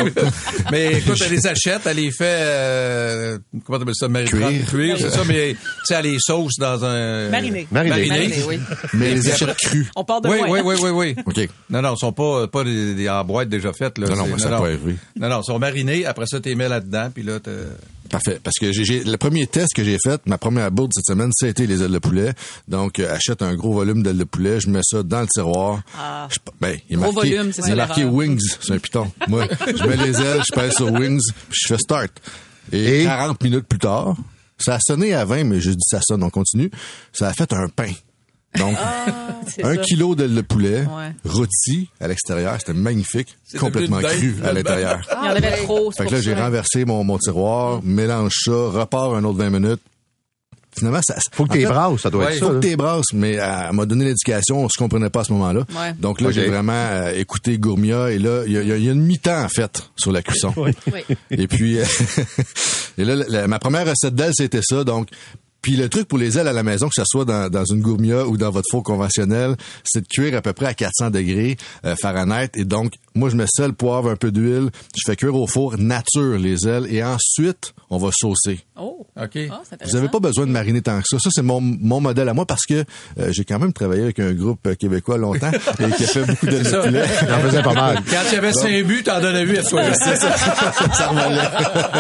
Mais écoute, elle les achète, elle les fait, euh, comment t'appelles ça? Cuire. Cuire, c'est ça, mais tu sais, elle les sauce dans un... Mariné. Mariné. Mariné, oui. Mais elle les achète crus. On part de oui, loin. Oui, oui, oui, oui, oui. OK. Non, non, ils sont pas, pas des, des en boîte déjà faites, là. Non, non, mais ça peut arriver. Non, non, ils sont marinés, après ça, t'es mets là-dedans, puis là, t'as... Parfait. Parce que j'ai, j'ai le premier test que j'ai fait, ma première bourde cette semaine, ça a été les ailes de poulet. Donc, euh, achète un gros volume d'ailes de poulet, je mets ça dans le tiroir. Ah. Je, ben, il est gros marqué, volume, c'est il est ça, marqué l'erreur. Wings, c'est un piton. Moi, je mets les ailes, je pèse sur Wings, puis je fais start. Et, Et quarante minutes plus tard, ça a sonné à vingt, mais je dis ça sonne, on continue. Ça a fait un pain. Donc, ah, un ça. kilo d'ailes de poulet, ouais. rôti à l'extérieur, c'était magnifique, c'est complètement cru à l'intérieur. Ah, il y en avait trop. Fait que là, j'ai renversé mon, mon tiroir, mélange ça, repars un autre vingt minutes. Finalement, ça... Faut que t'es brasses, ça doit ouais, être ça. Faut que t'es brasses, mais elle m'a donné l'éducation, on se comprenait pas à ce moment-là. Ouais. Donc là, okay. j'ai vraiment euh, écouté Gourmia, et là, il y a, y a une mi-temps, en fait, sur la cuisson. Oui. Et puis, euh, et là, la, ma première recette d'ailes, c'était ça, donc... Puis le truc pour les ailes à la maison, que ce soit dans, dans une Gourmia ou dans votre four conventionnel, c'est de cuire à peu près à quatre cents degrés euh, Fahrenheit. Et donc, moi, je mets sel, poivre, un peu d'huile. Je fais cuire au four nature les ailes. Et ensuite, on va saucer. Oh, OK. Oh, vous n'avez pas besoin de mariner tant que ça. Ça, c'est mon, mon modèle à moi parce que euh, j'ai quand même travaillé avec un groupe québécois longtemps et qui a fait beaucoup de poulet. J'en faisais pas mal. Quand il y avait cinq buts, t'en donnais huit à toi. C'est ça. Ça revalait.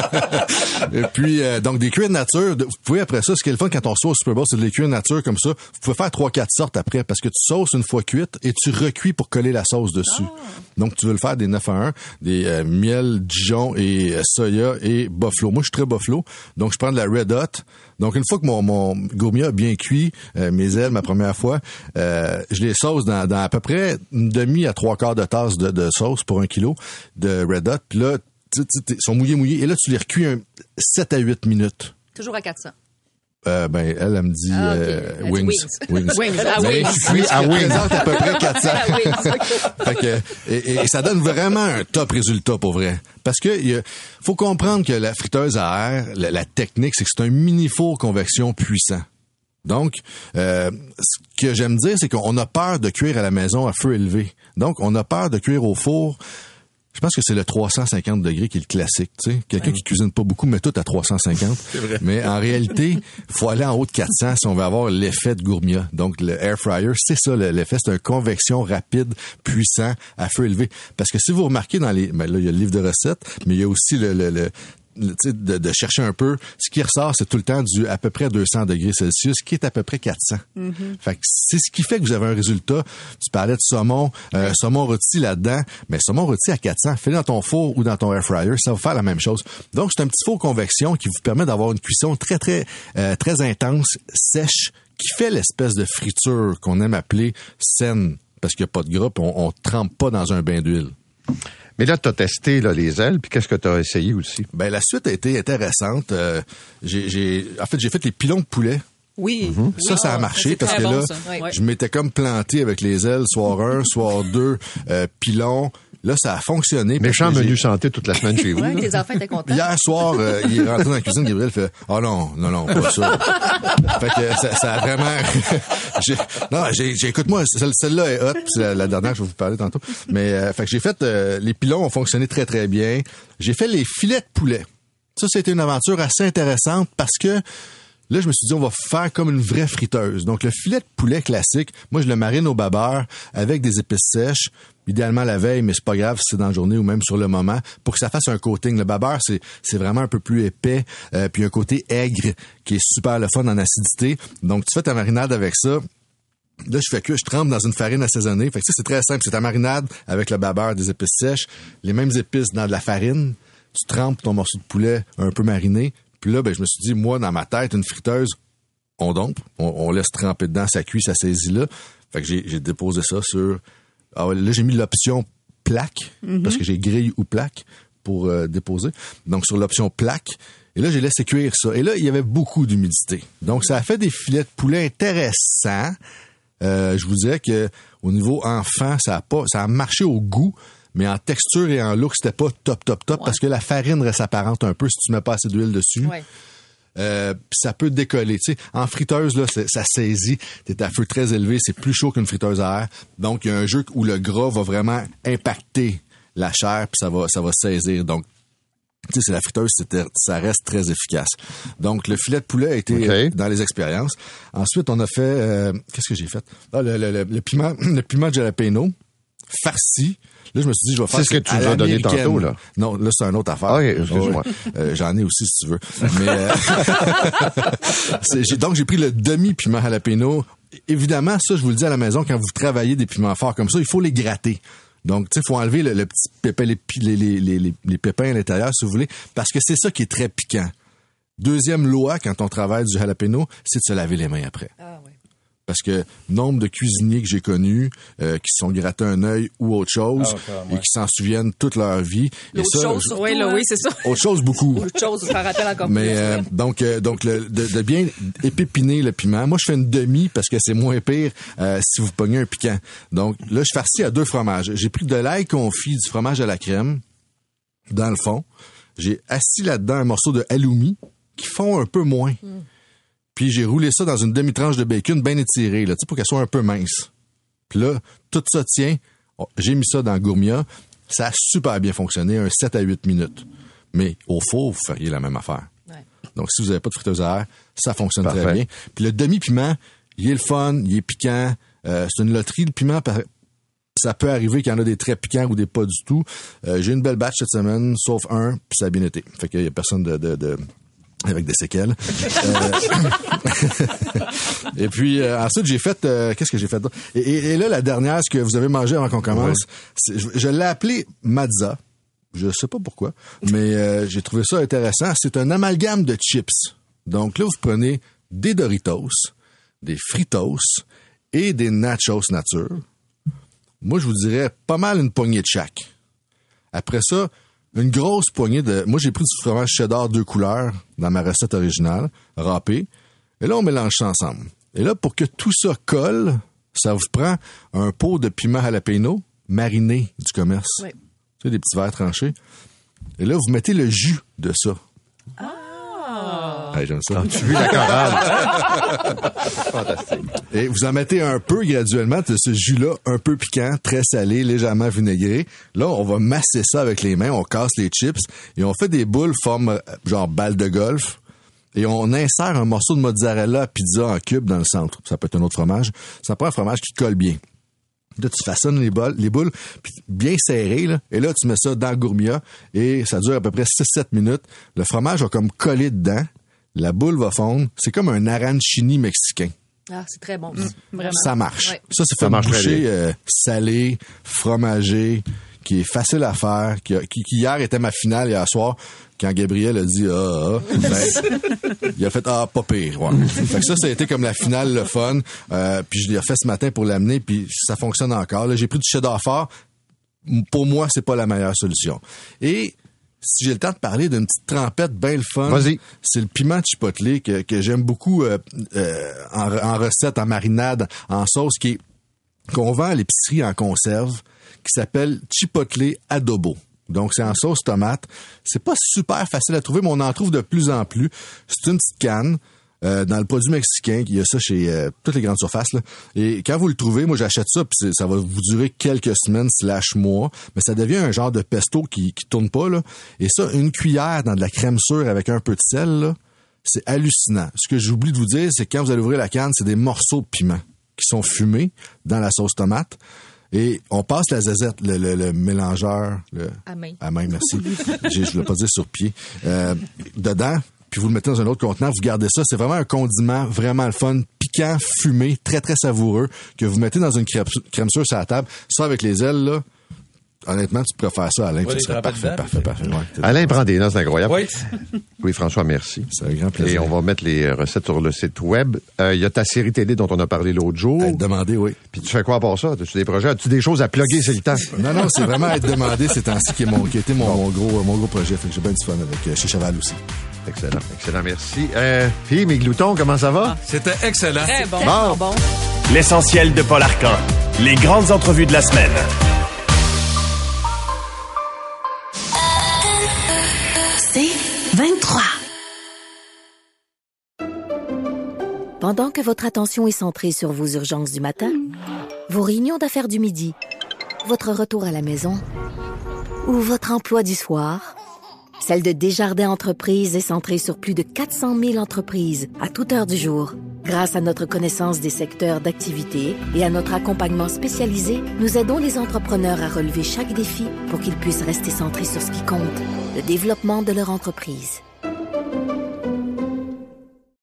Et puis, euh, donc, des cuirs nature. Vous pouvez, après ça, ce qui est le fun quand on sauce au Super Bowl, c'est de les cuire nature comme ça. Vous pouvez faire trois, quatre sortes après parce que tu sauces une fois cuite et tu recuis pour coller la sauce dessus. Oh. Donc, tu veux le faire des neuf à un, des euh, miel, Dijon et euh, soya et buffalo. Moi, je suis très buffalo. Donc, je prends de la Red Hot. Donc, une fois que mon, mon Gourmia a bien cuit, euh, mes ailes, ma première fois, euh, je les sauce dans, dans à peu près une demi à trois quarts de tasse de, de sauce pour un kilo de Red Hot. Puis là, ils sont mouillés, mouillés. Et là, tu les recuis un sept à huit minutes. Toujours à quatre cents. Euh, ben, elle, elle me dit, ah, okay. euh, wings. Wings. Wings. Ah, mais wings. je suis à wings. à peu près quatre cents. Ah, wings. Fait que, et, et ça donne vraiment un top résultat pour vrai. Parce que, il faut comprendre que la friteuse à air, la, la technique, c'est que c'est un mini-four convection puissant. Donc, euh, ce que j'aime dire, c'est qu'on a peur de cuire à la maison à feu élevé. Donc, on a peur de cuire au four Je pense que c'est le trois cent cinquante degrés qui est le classique, tu sais. Quelqu'un ouais. qui cuisine pas beaucoup met tout à trois cent cinquante. C'est vrai. Mais en réalité, faut aller en haut de quatre cents si on veut avoir l'effet de Gourmia. Donc le air fryer, c'est ça l'effet, c'est une convection rapide, puissant, à feu élevé. Parce que si vous remarquez dans les, ben là il y a le livre de recettes, mais il y a aussi le, le, le De, de chercher un peu, ce qui ressort, c'est tout le temps du à peu près deux cents degrés Celsius, qui est à peu près quatre cents. Mm-hmm. Fait que c'est ce qui fait que vous avez un résultat. Tu parlais de saumon, euh, saumon rôti là-dedans, mais saumon rôti à quatre cents, fais-le dans ton four ou dans ton air fryer, ça va faire la même chose. Donc c'est un petit four convection qui vous permet d'avoir une cuisson très très euh, très intense, sèche, qui fait l'espèce de friture qu'on aime appeler saine, parce qu'il n'y a pas de gras, puis on, on trempe pas dans un bain d'huile. Mais là, tu as testé là, les ailes, puis qu'est-ce que tu as essayé aussi? Ben la suite a été intéressante. Euh, j'ai, j'ai, en fait, j'ai fait les pilons de poulet. Oui. Mm-hmm. Ça, oui, ça a marché parce que bon, là, oui. je m'étais comme planté avec les ailes, soir un, soir deux, euh, pilons. Là, ça a fonctionné. Méchant menu santé toute la semaine chez vous. Ouais, tes enfants étaient contents. Hier soir, euh, il est rentré dans la cuisine, Gabriel fait « Oh non, non, non, pas ça. » Fait que ça, ça a vraiment... j'ai... Non, j'ai, j'ai, écoute-moi, celle, celle-là est hot, c'est la, la dernière que je vais vous parler tantôt. Mais euh, fait que j'ai fait... Euh, les pilons ont fonctionné très, très bien. J'ai fait les filets de poulet. Ça, c'était une aventure assez intéressante parce que là, je me suis dit, on va faire comme une vraie friteuse. Donc, le filet de poulet classique, moi, je le marine au babeur avec des épices sèches, idéalement la veille, mais c'est pas grave si c'est dans la journée ou même sur le moment, pour que ça fasse un coating. Le babeur, c'est c'est vraiment un peu plus épais, euh, puis un côté aigre qui est super le fun en acidité. Donc, tu fais ta marinade avec ça. Là, je fais que je trempe dans une farine assaisonnée. Fait que ça, c'est très simple. C'est ta marinade avec le babeur, des épices sèches, les mêmes épices dans de la farine. Tu trempes ton morceau de poulet un peu mariné. Puis là, ben, je me suis dit, moi, dans ma tête, une friteuse, on dompe, on, on laisse tremper dedans, ça cuit, ça saisit là. Fait que j'ai, j'ai déposé ça sur... Ah ouais, là, j'ai mis l'option plaque, mm-hmm. parce que j'ai grille ou plaque pour euh, déposer. Donc, sur l'option plaque. Et là, j'ai laissé cuire ça. Et là, il y avait beaucoup d'humidité. Donc, ça a fait des filets de poulet intéressants. Euh, je vous dirais que au niveau enfant, ça a pas, ça a marché au goût. Mais en texture et en look, c'était pas top, top, top, ouais. parce que la farine reste apparente un peu si tu mets pas assez d'huile dessus. Ouais. Euh, puis ça peut décoller. Tu sais, en friteuse, là, ça saisit. T'es à feu très élevé, c'est plus chaud qu'une friteuse à air. Donc, il y a un jeu où le gras va vraiment impacter la chair, puis ça va, ça va saisir. Donc, tu sais, c'est la friteuse, c'était, ça reste très efficace. Donc, le filet de poulet a été okay. dans les expériences. Ensuite, on a fait... Euh, qu'est-ce que j'ai fait? Ah, le, le, le, le piment, le piment de jalapeno farci. Là, je me suis dit, je vais faire... C'est ce que tu nous as donné tantôt, là. Non, là, c'est une autre affaire. Ah, excuse-moi. Euh, j'en ai aussi, si tu veux. Mais euh, c'est, j'ai, donc, j'ai pris le demi-piment jalapeno. Évidemment, ça, je vous le dis à la maison, quand vous travaillez des piments forts comme ça, il faut les gratter. Donc, tu sais, il faut enlever le, le petit pépin, les, les, les, les, les pépins à l'intérieur, si vous voulez, parce que c'est ça qui est très piquant. Deuxième loi, quand on travaille du jalapeno, c'est de se laver les mains après. Ah, oui. Parce que nombre de cuisiniers que j'ai connus euh, qui se sont grattés un œil ou autre chose ah, okay, ouais. et qui s'en souviennent toute leur vie. L'autre et ça, chose, je... oui, là, oui, c'est ça. Autre chose, beaucoup. Autre chose, ça rappelle encore plus. Mais euh, donc, euh, donc le, de, de bien épépiner le piment. Moi, je fais une demi parce que c'est moins pire euh, si vous pognez un piquant. Donc là, je farcis à deux fromages. J'ai pris de l'ail confit, du fromage à la crème, dans le fond. J'ai assis là-dedans un morceau de halloumi qui fond un peu moins. Mm. Puis j'ai roulé ça dans une demi-tranche de bacon bien étirée, là, tu sais, pour qu'elle soit un peu mince. Puis là, tout ça tient. J'ai mis ça dans Gourmia. Ça a super bien fonctionné, un sept à huit minutes. Mais au four, vous feriez la même affaire. Ouais. Donc, si vous n'avez pas de friteuse à air, ça fonctionne Parfait. Très bien. Puis le demi-piment, il est le fun, il est piquant. Euh, c'est une loterie, le piment. Ça peut arriver qu'il y en a des très piquants ou des pas du tout. Euh, j'ai une belle batch cette semaine, sauf un, puis ça a bien été. Fait qu'il y a personne de... de, de avec des séquelles. euh... et puis euh, ensuite j'ai fait euh, qu'est-ce que j'ai fait et, et, et là la dernière, ce que vous avez mangé avant qu'on commence, ouais. je, je l'ai appelé Mazza. Je sais pas pourquoi, mais euh, j'ai trouvé ça intéressant. C'est un amalgame de chips. Donc là vous prenez des Doritos, des Fritos et des Nachos nature. Moi je vous dirais pas mal une poignée de chaque. Après ça, une grosse poignée de... Moi, j'ai pris du fromage cheddar deux couleurs dans ma recette originale, râpé. Et là, on mélange ça ensemble. Et là, pour que tout ça colle, ça vous prend un pot de piment jalapeno mariné du commerce. Oui. Tu sais, des petits verres tranchés. Et là, vous mettez le jus de ça. Ah! Ouais, j'aime ça. Tu vu la chorale? Fantastique. Et vous en mettez un peu graduellement de ce jus-là, un peu piquant, très salé, légèrement vinaigré. Là, on va masser ça avec les mains, on casse les chips et on fait des boules forme genre balle de golf. Et on insère un morceau de mozzarella à pizza en cube dans le centre. Ça peut être un autre fromage. Ça prend un fromage qui colle bien. Là, tu façonnes les boules, les boules puis bien serrées, là. Et là, tu mets ça dans le gourmia et ça dure à peu près six sept minutes. Le fromage va comme coller dedans. La boule va fondre. C'est comme un arancini mexicain. Ah, c'est très bon. Mmh, vraiment. Ça marche. Ouais. Ça, c'est fait boucher euh, salé, fromagé, qui est facile à faire, qui, a, qui, qui hier était ma finale hier soir, quand Gabriel a dit « Ah, ah », ben, il a fait « Ah, pas pire ». Ouais. Fait que ça, ça a été comme la finale, le fun. Euh, puis je l'ai refait ce matin pour l'amener, puis ça fonctionne encore. Là, j'ai pris du cheddar fort. Pour moi, c'est pas la meilleure solution. Et si j'ai le temps de parler d'une petite trempette bien le fun, vas-y. C'est le piment chipotle que, que j'aime beaucoup euh, euh, en, en recette, en marinade, en sauce, qui est, qu'on vend à l'épicerie en conserve, qui s'appelle chipotle adobo. Donc, c'est en sauce tomate. C'est pas super facile à trouver, mais on en trouve de plus en plus. C'est une petite canne. Euh, dans le produit mexicain, il y a ça chez euh, toutes les grandes surfaces, là. Et quand vous le trouvez, moi j'achète ça, puis ça va vous durer quelques semaines slash mois, mais ça devient un genre de pesto qui qui tourne pas, là. Et ça, une cuillère dans de la crème sûre avec un peu de sel, là, c'est hallucinant. Ce que j'oublie de vous dire, c'est que quand vous allez ouvrir la canne, c'est des morceaux de piment qui sont fumés dans la sauce tomate. Et on passe la zazette, le, le, le mélangeur, le à main, à main, merci. Je voulais pas dire sur pied. Euh, dedans. Puis vous le mettez dans un autre contenant, vous gardez ça. C'est vraiment un condiment vraiment le fun, piquant, fumé, très, très savoureux, que vous mettez dans une crème, crème sûre sur la table. Ça, avec les ailes, là, honnêtement, tu pourrais faire ça, Alain. Ouais, ça serait parfait, dedans, parfait, parfait, parfait. Ouais, Alain prend des notes, c'est incroyable. Oui. Oui, François, merci. C'est un grand plaisir. Et on va mettre les recettes sur le site web. Il euh, y a ta série télé dont on a parlé l'autre jour. Être demandé, oui. Puis tu fais quoi à part ça? As-tu des projets? As-tu des choses à plugger, c'est le temps? Non, non, c'est vraiment être demandé ces temps-ci qui, est mon, qui a été mon, mon, gros, mon gros projet. Fait que j'ai bien du fun avec euh, chez Cheval aussi. Excellent, excellent, merci. Euh, Philippe, mes gloutons, comment ça va? C'était excellent. Très bon. Bon. bon. L'essentiel de Paul Arcan. Les grandes entrevues de la semaine. C'est vingt-trois. Pendant que votre attention est centrée sur vos urgences du matin, vos réunions d'affaires du midi, votre retour à la maison ou votre emploi du soir, celle de Desjardins Entreprises est centrée sur plus de quatre cent mille entreprises à toute heure du jour. Grâce à notre connaissance des secteurs d'activité et à notre accompagnement spécialisé, nous aidons les entrepreneurs à relever chaque défi pour qu'ils puissent rester centrés sur ce qui compte, le développement de leur entreprise.